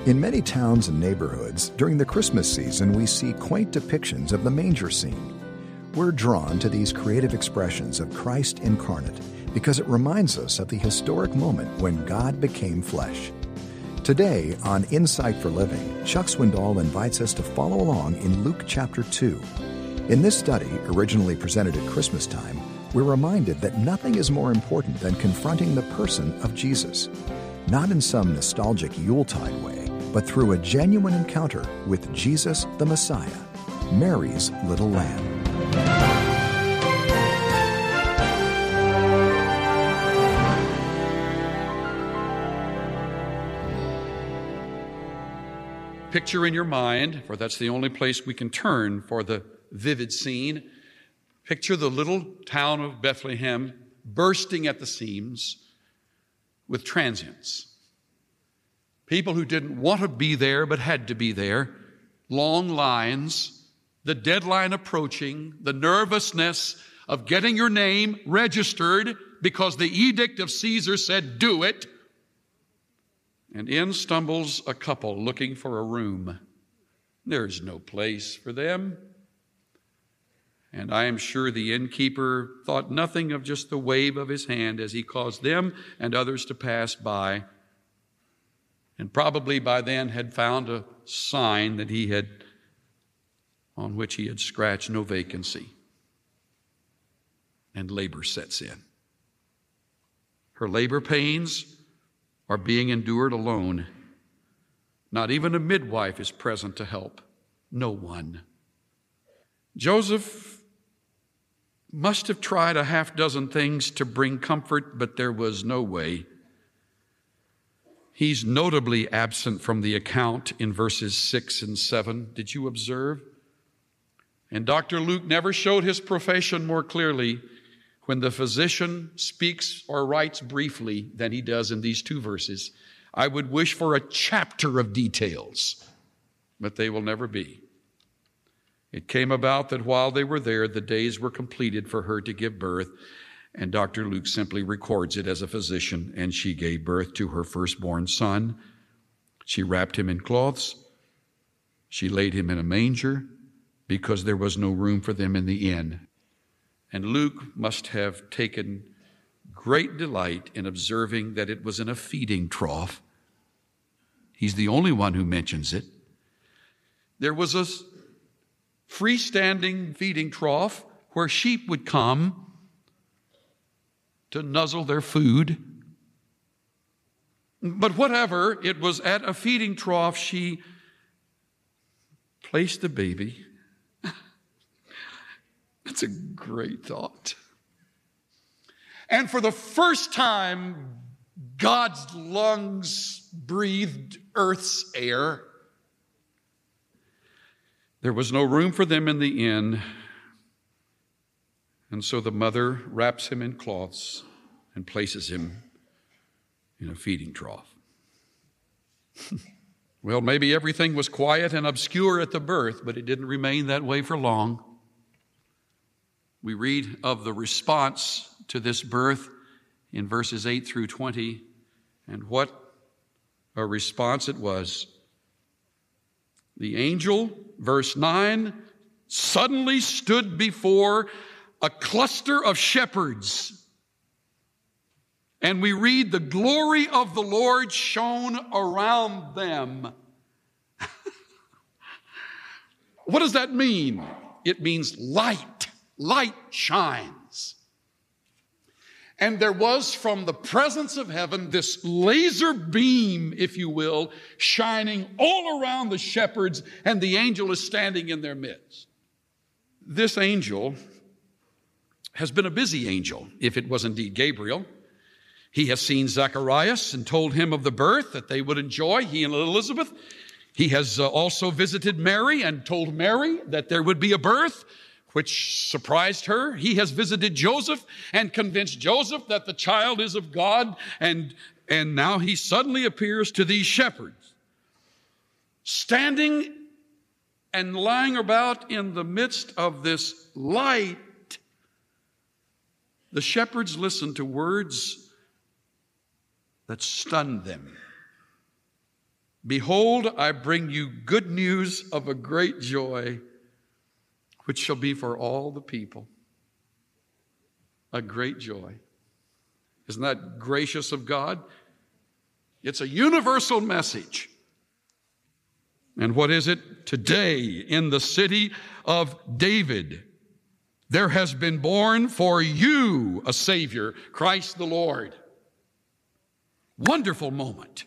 In many towns and neighborhoods, during the Christmas season, we see quaint depictions of the manger scene. We're drawn to these creative expressions of Christ incarnate because it reminds us of the historic moment when God became flesh. Today, on Insight for Living, Chuck Swindoll invites us to follow along in Luke chapter 2. In this study, originally presented at Christmas time, we're reminded that nothing is more important than confronting the person of Jesus. Not in some nostalgic Yuletide way, but through a genuine encounter with Jesus the Messiah, Mary's little lamb. Picture in your mind, for that's the only place we can turn for the vivid scene. Picture the little town of Bethlehem bursting at the seams with transients. People who didn't want to be there but had to be there. Long lines, the deadline approaching, the nervousness of getting your name registered because the edict of Caesar said do it. And in stumbles a couple looking for a room. There's no place for them. And I am sure the innkeeper thought nothing of just the wave of his hand as he caused them and others to pass by. And probably by then had found a sign on which he had scratched no vacancy. And labor sets in. Her labor pains are being endured alone. Not even a midwife is present to help. No one. Joseph must have tried a half dozen things to bring comfort, but there was no way. He's notably absent from the account in verses 6 and 7. Did you observe? And Dr. Luke never showed his profession more clearly when the physician speaks or writes briefly than he does in these two verses. I would wish for a chapter of details, but they will never be. It came about that while they were there, the days were completed for her to give birth, and Dr. Luke simply records it as a physician, and she gave birth to her firstborn son. She wrapped him in cloths. She laid him in a manger because there was no room for them in the inn. And Luke must have taken great delight in observing that it was in a feeding trough. He's the only one who mentions it. There was a freestanding feeding trough where sheep would come to nuzzle their food. But whatever, it was at a feeding trough she placed the baby. It's a great thought. And for the first time, God's lungs breathed earth's air. There was no room for them in the inn, and so the mother wraps him in cloths and places him in a feeding trough. Well, maybe everything was quiet and obscure at the birth, but it didn't remain that way for long. We read of the response to this birth in verses 8 through 20, and what a response it was. The angel, verse 9, suddenly stood before a cluster of shepherds. And we read, the glory of the Lord shone around them. What does that mean? It means light. Light shines. And there was from the presence of heaven this laser beam, if you will, shining all around the shepherds, and the angel is standing in their midst. This angel has been a busy angel, if it was indeed Gabriel. He has seen Zacharias and told him of the birth that they would enjoy, he and Elizabeth. He has also visited Mary and told Mary that there would be a birth, which surprised her. He has visited Joseph and convinced Joseph that the child is of God, and now he suddenly appears to these shepherds, standing and lying about in the midst of this light. The shepherds listened to words that stunned them. Behold, I bring you good news of a great joy, which shall be for all the people. A great joy. Isn't that gracious of God? It's a universal message. And what is it? Today, in the city of David, there has been born for you a Savior, Christ the Lord. Wonderful moment.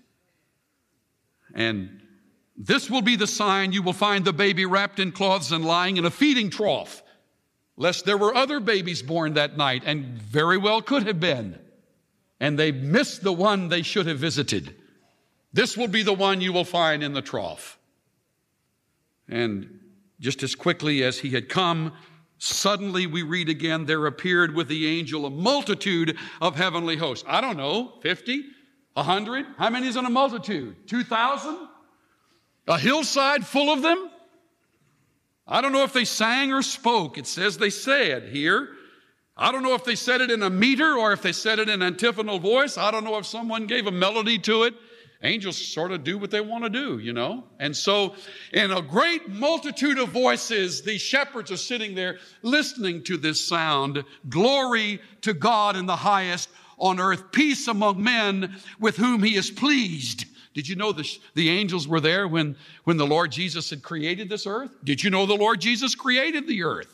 And this will be the sign: you will find the baby wrapped in cloths and lying in a feeding trough, lest there were other babies born that night, and very well could have been, and they missed the one they should have visited. This will be the one you will find in the trough. And just as quickly as he had come, suddenly we read again, there appeared with the angel a multitude of heavenly hosts. I don't know, 50, 100? How many is in a multitude? 2,000? A hillside full of them? I don't know if they sang or spoke. It says they said here. I don't know if they said it in a meter or if they said it in antiphonal voice. I don't know if someone gave a melody to it. Angels sort of do what they want to do, you know. And so in a great multitude of voices, these shepherds are sitting there listening to this sound. Glory to God in the highest, on earth peace among men with whom he is pleased. Did you know the angels were there when the Lord Jesus had created this earth? Did you know the Lord Jesus created the earth?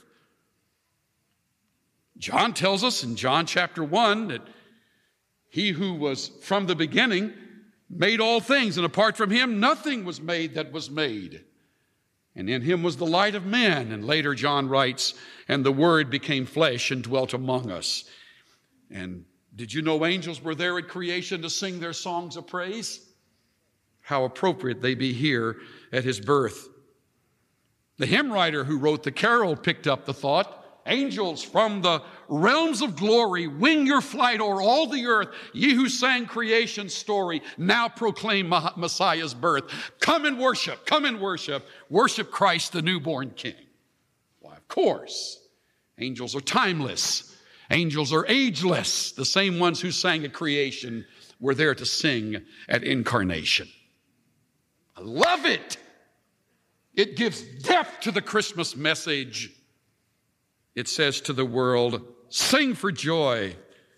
John tells us in John chapter 1 that he who was from the beginning made all things, and apart from him, nothing was made that was made. And in him was the light of men. And later John writes, and the Word became flesh and dwelt among us. And did you know angels were there at creation to sing their songs of praise? How appropriate they be here at his birth. The hymn writer who wrote the carol picked up the thought. Angels from the realms of glory, wing your flight o'er all the earth. Ye who sang creation's story, now proclaim Messiah's birth. Come and worship, come and worship. Worship Christ, the newborn King. Why, of course, angels are timeless. Angels are ageless. The same ones who sang at creation were there to sing at incarnation. I love it. It gives depth to the Christmas message. It says to the world, sing for joy.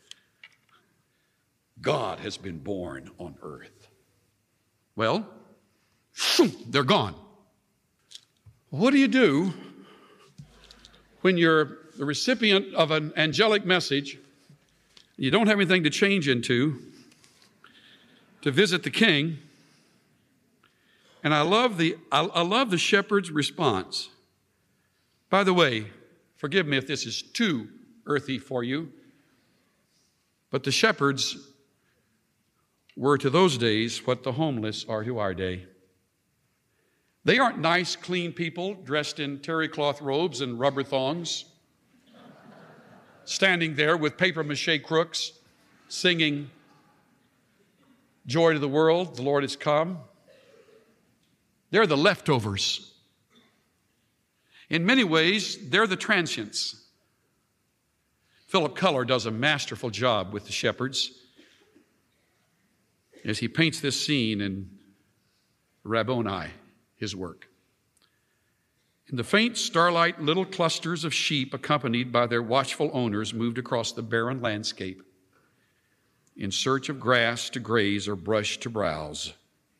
God has been born on earth. Well, they're gone. What do you do when you're the recipient of an angelic message, you don't have anything to change into, to visit the king? And I love the shepherd's response. By the way, forgive me if this is too earthy for you, but the shepherds were to those days what the homeless are to our day. They aren't nice, clean people dressed in terry cloth robes and rubber thongs, standing there with papier-mâché crooks, singing, "Joy to the world, the Lord has come." They're the leftovers. In many ways, they're the transients. Philip Keller does a masterful job with the shepherds as he paints this scene in Rabboni, his work. In the faint starlight, little clusters of sheep accompanied by their watchful owners moved across the barren landscape in search of grass to graze or brush to browse.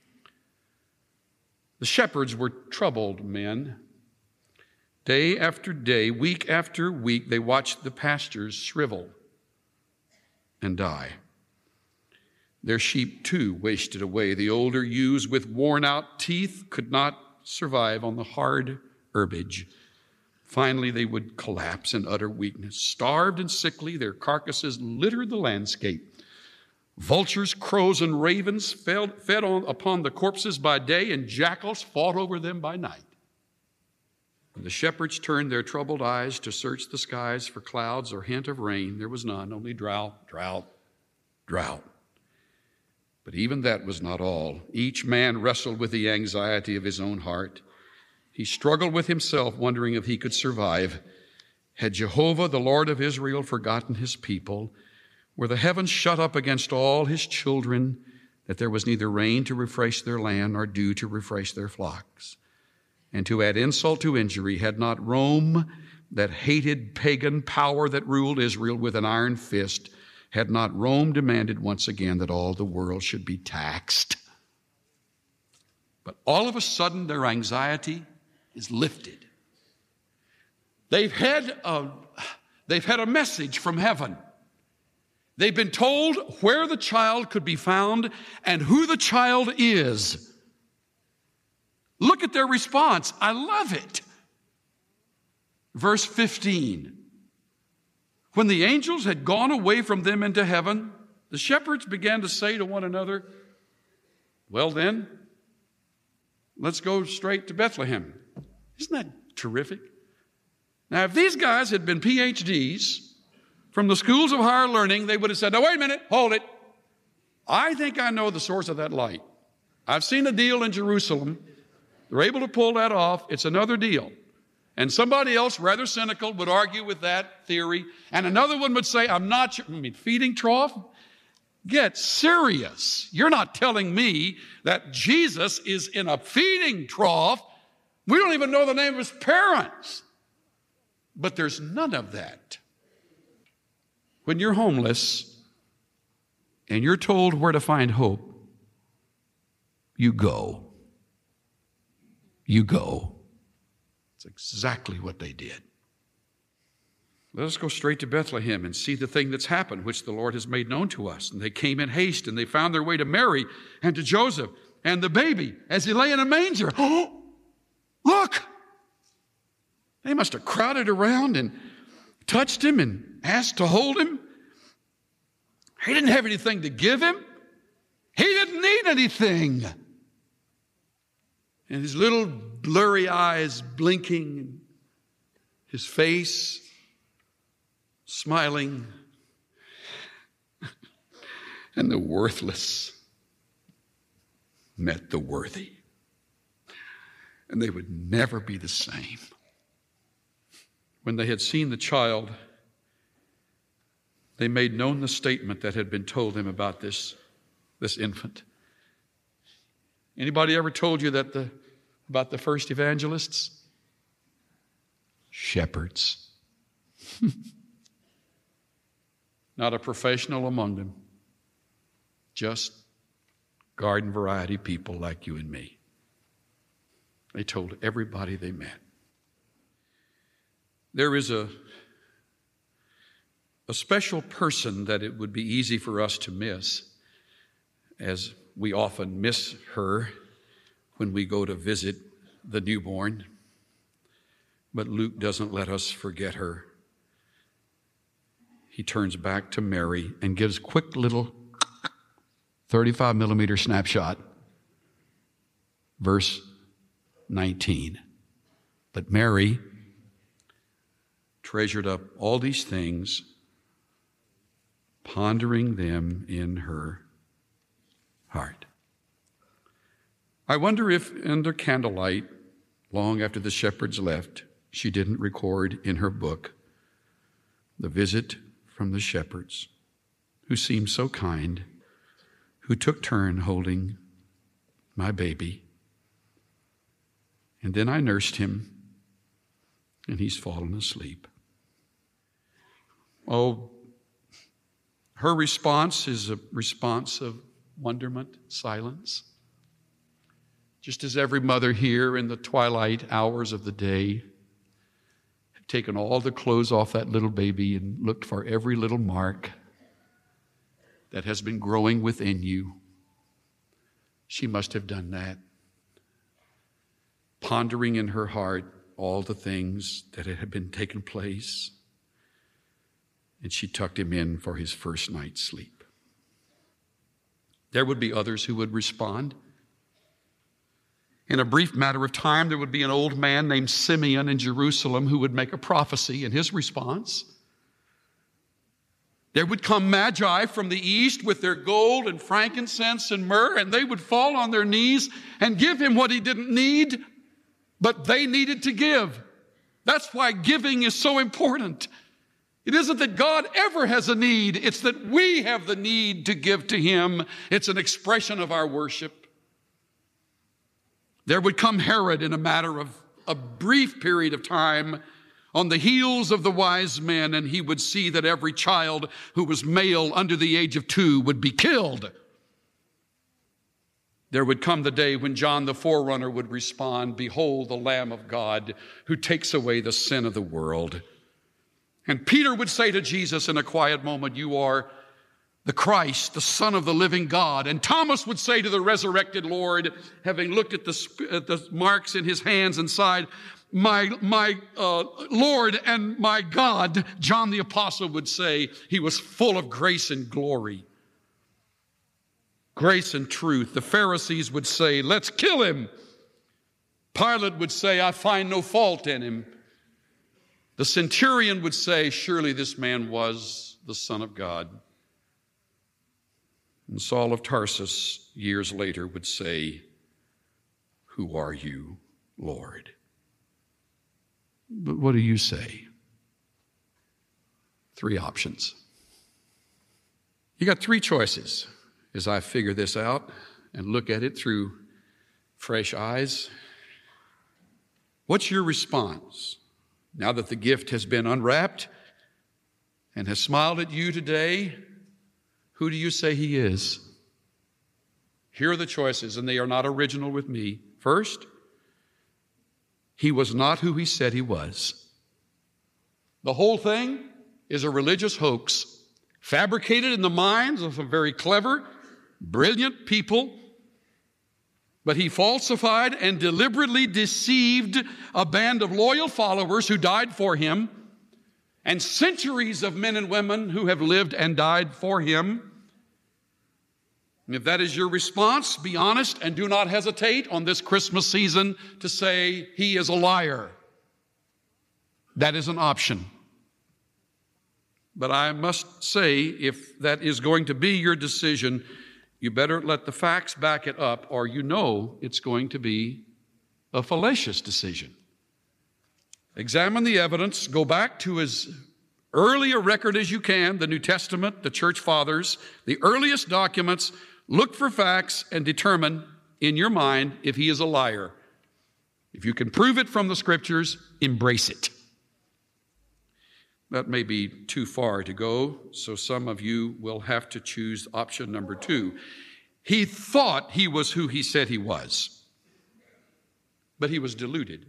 The shepherds were troubled men. Day after day, week after week, they watched the pastures shrivel and die. Their sheep, too, wasted away. The older ewes with worn-out teeth could not survive on the hard herbage. Finally, they would collapse in utter weakness. Starved and sickly, their carcasses littered the landscape. Vultures, crows, and ravens fed upon the corpses by day, and jackals fought over them by night. When the shepherds turned their troubled eyes to search the skies for clouds or hint of rain, there was none, only drought, drought, drought. But even that was not all. Each man wrestled with the anxiety of his own heart. He struggled with himself, wondering if he could survive. Had Jehovah, the Lord of Israel, forgotten his people? Were the heavens shut up against all his children, that there was neither rain to refresh their land nor dew to refresh their flocks. And to add insult to injury, had not Rome, that hated pagan power that ruled Israel with an iron fist, had not Rome demanded once again that all the world should be taxed. But all of a sudden, their anxiety is lifted. They've had a message from heaven. They've been told where the child could be found and who the child is. Look at their response. I love it. Verse 15. When the angels had gone away from them into heaven, the shepherds began to say to one another, well then, let's go straight to Bethlehem. Isn't that terrific? Now, if these guys had been PhDs from the schools of higher learning, they would have said, now, wait a minute, hold it. I think I know the source of that light. I've seen a deal in Jerusalem. They're able to pull that off. It's another deal. And somebody else, rather cynical, would argue with that theory. And another one would say, I'm not sure. Feeding trough? Get serious. You're not telling me that Jesus is in a feeding trough. We don't even know the name of his parents. But there's none of that. When you're homeless and you're told where to find hope, you go. You go. It's exactly what they did. Let us go straight to Bethlehem and see the thing that's happened, which the Lord has made known to us. And they came in haste, and they found their way to Mary and to Joseph and the baby as he lay in a manger. Oh, look! They must have crowded around and touched him and asked to hold him. He didn't have anything to give him. He didn't need anything. And his little blurry eyes blinking, and his face smiling, and the worthless met the worthy. And they would never be the same. When they had seen the child, they made known the statement that had been told them about this infant. Anybody ever told you that about the first evangelists? Shepherds. Not a professional among them. Just garden variety people like you and me. They told everybody they met. There is a special person that it would be easy for us to miss, as we often miss her when we go to visit the newborn. But Luke doesn't let us forget her. He turns back to Mary and gives a quick little 35 millimeter snapshot. Verse 19. But Mary treasured up all these things, pondering them in her heart. I wonder if under candlelight, long after the shepherds left, she didn't record in her book the visit from the shepherds, who seemed so kind, who took turn holding my baby. And then I nursed him, and he's fallen asleep. Oh, her response is a response of wonderment, silence. Just as every mother here in the twilight hours of the day had taken all the clothes off that little baby and looked for every little mark that has been growing within you, she must have done that, pondering in her heart all the things that had been taking place. And she tucked him in for his first night's sleep. There would be others who would respond. In a brief matter of time, there would be an old man named Simeon in Jerusalem who would make a prophecy in his response. There would come magi from the east with their gold and frankincense and myrrh, and they would fall on their knees and give him what he didn't need, but they needed to give. That's why giving is so important. It isn't that God ever has a need. It's that we have the need to give to him. It's an expression of our worship. There would come Herod in a matter of a brief period of time on the heels of the wise men, and he would see that every child who was male under the age of 2 would be killed. There would come the day when John the forerunner would respond, "Behold the Lamb of God who takes away the sin of the world." And Peter would say to Jesus in a quiet moment, "You are the Christ, the Son of the living God." And Thomas would say to the resurrected Lord, having looked at the marks in his hands and side, my Lord and my God." John the apostle would say he was full of grace and glory, grace and truth. The Pharisees would say, "Let's kill him." Pilate would say, "I find no fault in him." The centurion would say, "Surely this man was the Son of God." And Saul of Tarsus, years later, would say, "Who are you, Lord?" But what do you say? 3 options. You got 3 choices as I figure this out and look at it through fresh eyes. What's your response now that the gift has been unwrapped and has smiled at you today? Who do you say he is? Here are the choices, and they are not original with me. First, he was not who he said he was. The whole thing is a religious hoax fabricated in the minds of some very clever, brilliant people. But he falsified and deliberately deceived a band of loyal followers who died for him, and centuries of men and women who have lived and died for him. And if that is your response, be honest and do not hesitate on this Christmas season to say he is a liar. That is an option. But I must say, if that is going to be your decision, you better let the facts back it up, or you know it's going to be a fallacious decision. Examine the evidence. Go back to as early a record as you can, the New Testament, the church fathers, the earliest documents. Look for facts and determine in your mind if he is a liar. If you can prove it from the scriptures, embrace it. That may be too far to go, so some of you will have to choose option number 2. He thought he was who he said he was, but he was deluded.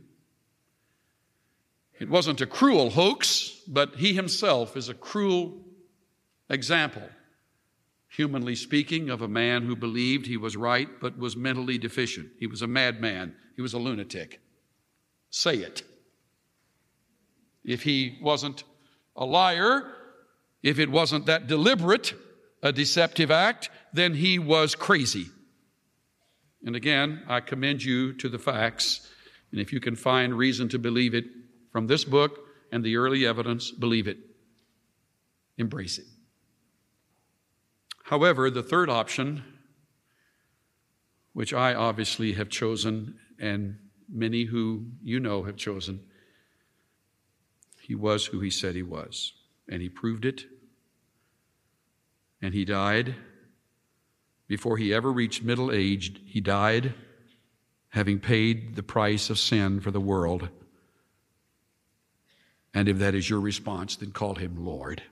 It wasn't a cruel hoax, but he himself is a cruel example, humanly speaking, of a man who believed he was right but was mentally deficient. He was a madman. He was a lunatic. Say it. If he wasn't a liar, if it wasn't that deliberate a deceptive act, then he was crazy. And again, I commend you to the facts, and if you can find reason to believe it from this book and the early evidence, believe it. Embrace it. However, the third option, which I obviously have chosen, and many who you know have chosen, he was who he said he was, and he proved it, and he died. Before he ever reached middle age, he died having paid the price of sin for the world. And if that is your response, then call him Lord.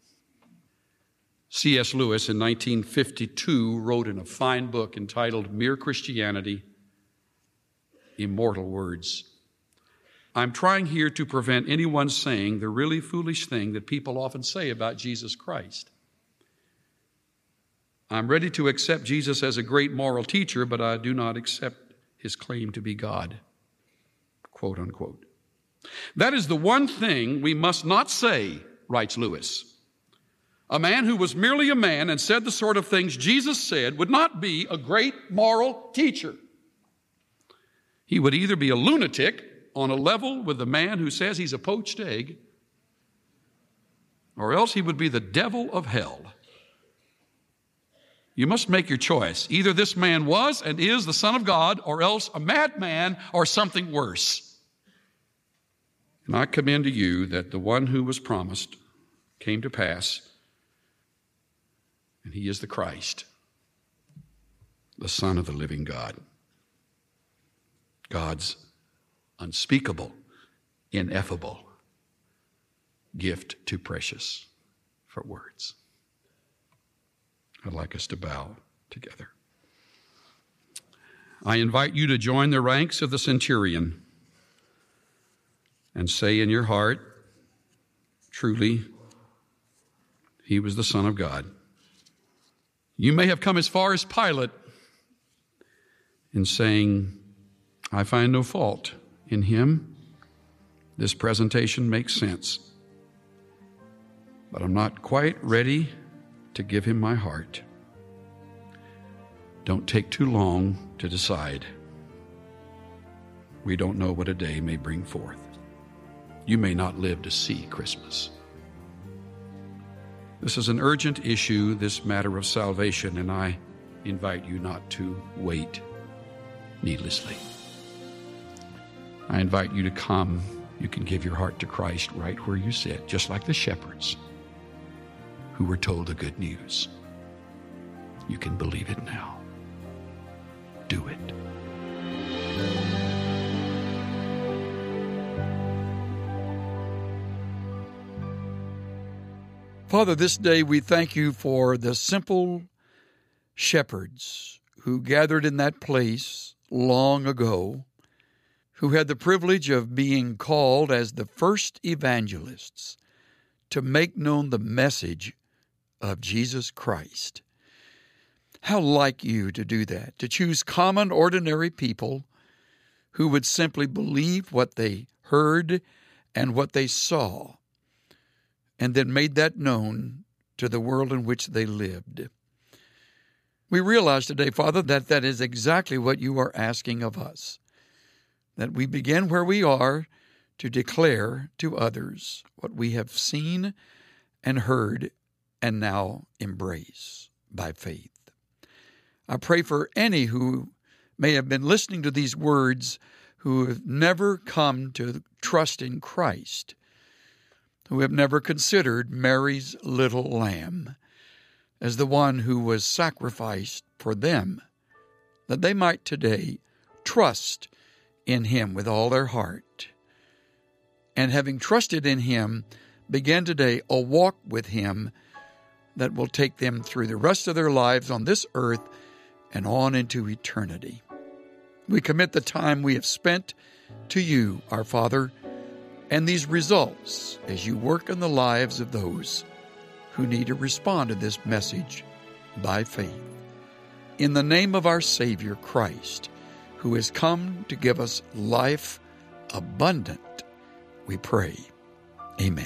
C.S. Lewis in 1952 wrote in a fine book entitled Mere Christianity, immortal words. I'm trying here to prevent anyone saying the really foolish thing that people often say about Jesus Christ. I'm ready to accept Jesus as a great moral teacher, but I do not accept his claim to be God, quote unquote. That is the one thing we must not say, writes Lewis. A man who was merely a man and said the sort of things Jesus said would not be a great moral teacher. He would either be a lunatic on a level with the man who says he's a poached egg, or else he would be the devil of hell. You must make your choice. Either this man was and is the Son of God, or else a madman or something worse. And I commend to you that the one who was promised came to pass, and he is the Christ, the Son of the living God. God's unspeakable, ineffable gift too precious for words. I'd like us to bow together. I invite you to join the ranks of the centurion and say in your heart, truly, he was the Son of God. You may have come as far as Pilate in saying, I find no fault in him. This presentation makes sense. But I'm not quite ready to give him my heart. Don't take too long to decide. We don't know what a day may bring forth. You may not live to see Christmas. This is an urgent issue, this matter of salvation, and I invite you not to wait needlessly. I invite you to come. You can give your heart to Christ right where you sit, just like the shepherds who were told the good news. You can believe it now. Do it. Father, this day we thank you for the simple shepherds who gathered in that place long ago, who had the privilege of being called as the first evangelists to make known the message of Jesus Christ. How like you to do that, to choose common, ordinary people who would simply believe what they heard and what they saw, and then made that known to the world in which they lived. We realize today, Father, that that is exactly what you are asking of us, that we begin where we are to declare to others what we have seen and heard and now embrace by faith. I pray for any who may have been listening to these words who have never come to trust in Christ, who have never considered Mary's little lamb as the one who was sacrificed for them, that they might today trust in him with all their heart, and having trusted in him, begin today a walk with him that will take them through the rest of their lives on this earth and on into eternity. We commit the time we have spent to you, our Father, and these results as you work in the lives of those who need to respond to this message by faith. In the name of our Savior, Christ, who has come to give us life abundant, we pray. Amen.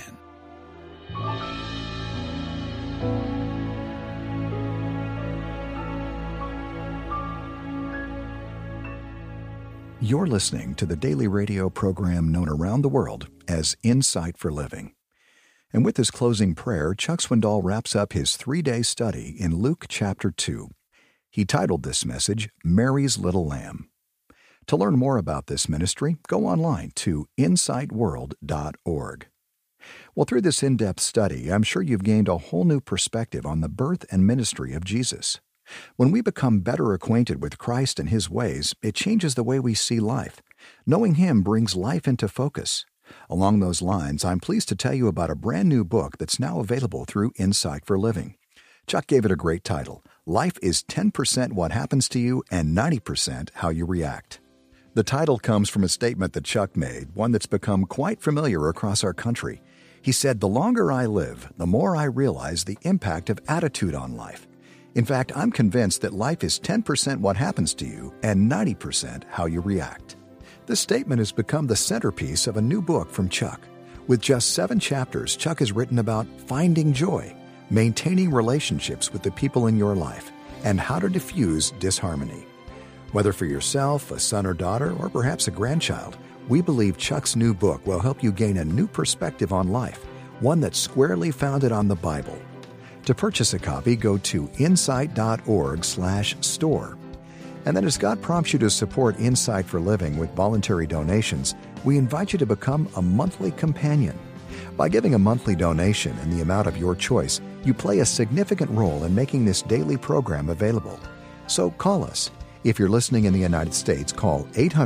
You're listening to the daily radio program known around the world as Insight for Living. And with this closing prayer, Chuck Swindoll wraps up his 3-day study in Luke chapter 2. He titled this message, Mary's Little Lamb. To learn more about this ministry, go online to insightworld.org. Well, through this in-depth study, I'm sure you've gained a whole new perspective on the birth and ministry of Jesus. When we become better acquainted with Christ and His ways, it changes the way we see life. Knowing Him brings life into focus. Along those lines, I'm pleased to tell you about a brand new book that's now available through Insight for Living. Chuck gave it a great title, Life is 10% What Happens to You and 90% How You React. The title comes from a statement that Chuck made, one that's become quite familiar across our country. He said, "The longer I live, the more I realize the impact of attitude on life. In fact, I'm convinced that life is 10% what happens to you and 90% how you react." This statement has become the centerpiece of a new book from Chuck. With just 7 chapters, Chuck has written about finding joy, maintaining relationships with the people in your life, and how to diffuse disharmony. Whether for yourself, a son or daughter, or perhaps a grandchild, we believe Chuck's new book will help you gain a new perspective on life, one that's squarely founded on the Bible. To purchase a copy, go to insight.org/store. And then as God prompts you to support Insight for Living with voluntary donations, we invite you to become a monthly companion. By giving a monthly donation in the amount of your choice, you play a significant role in making this daily program available. So call us. If you're listening in the United States, call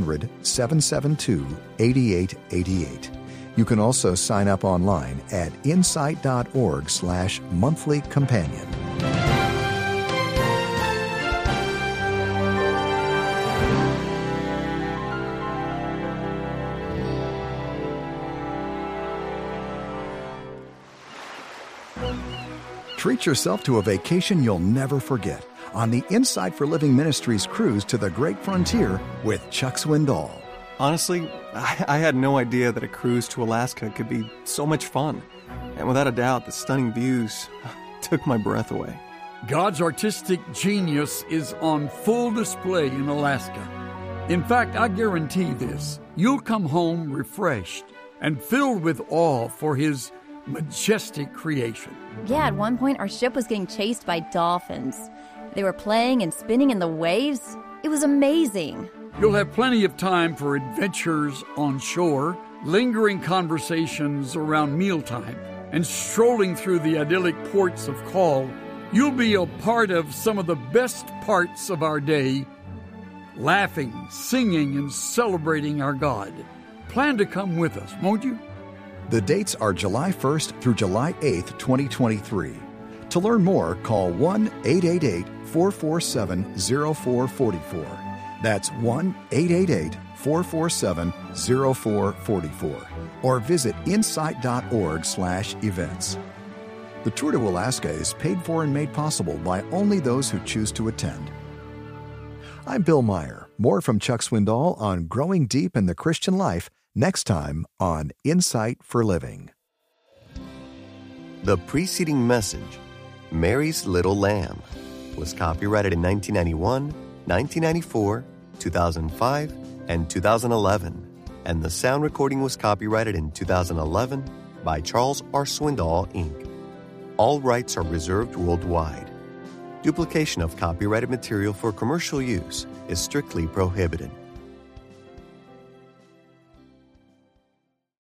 800-772-8888. You can also sign up online at insight.org/monthlycompanion. Treat yourself to a vacation you'll never forget on the Insight for Living Ministries cruise to the Great Frontier with Chuck Swindoll. Honestly, I had no idea that a cruise to Alaska could be so much fun. And without a doubt, the stunning views took my breath away. God's artistic genius is on full display in Alaska. In fact, I guarantee this. You'll come home refreshed and filled with awe for His majestic creation. Yeah, at one point our ship was getting chased by dolphins. They were playing and spinning in the waves. It was amazing. You'll have plenty of time for adventures on shore, lingering conversations around mealtime, and strolling through the idyllic ports of call. You'll be a part of some of the best parts of our day, laughing, singing, and celebrating our God. Plan to come with us, won't you? The dates are July 1st through July 8th, 2023. To learn more, call 1-888-447-0444. That's 1-888-447-0444. Or visit insight.org/events. The Tour to Alaska is paid for and made possible by only those who choose to attend. I'm Bill Meyer. More from Chuck Swindoll on growing deep in the Christian life next time on Insight for Living. The preceding message, Mary's Little Lamb, was copyrighted in 1991, 1994, 2005, and 2011, and the sound recording was copyrighted in 2011 by Charles R. Swindoll, Inc. All rights are reserved worldwide. Duplication of copyrighted material for commercial use is strictly prohibited.